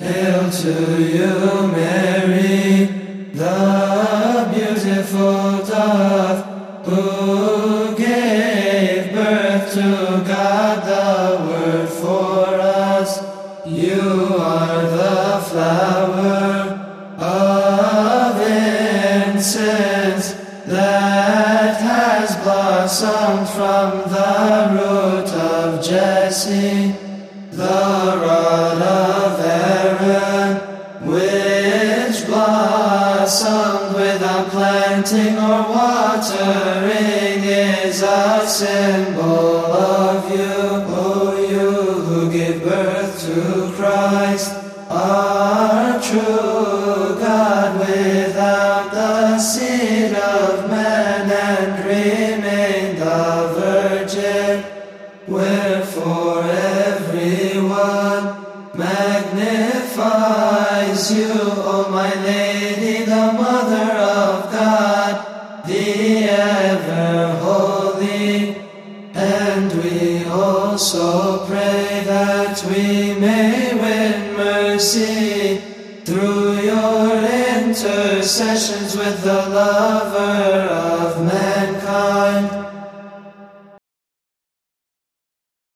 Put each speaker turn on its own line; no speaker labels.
Hail to you, Mary, the beautiful dove, who gave birth to God the Word for us. You are the flower of incense that has blossomed from the root of Jesse, the rod of Aaron, which blossomed without planting or watering, is a symbol of you. Oh, you who gave birth to Christ, our true God, without the seed of man, and remained a virgin. Wherefore everyone magnifies you, O my Lady, the Mother of God, the ever-holy. And we also pray that we may win mercy through your intercessions with the Lover of mankind.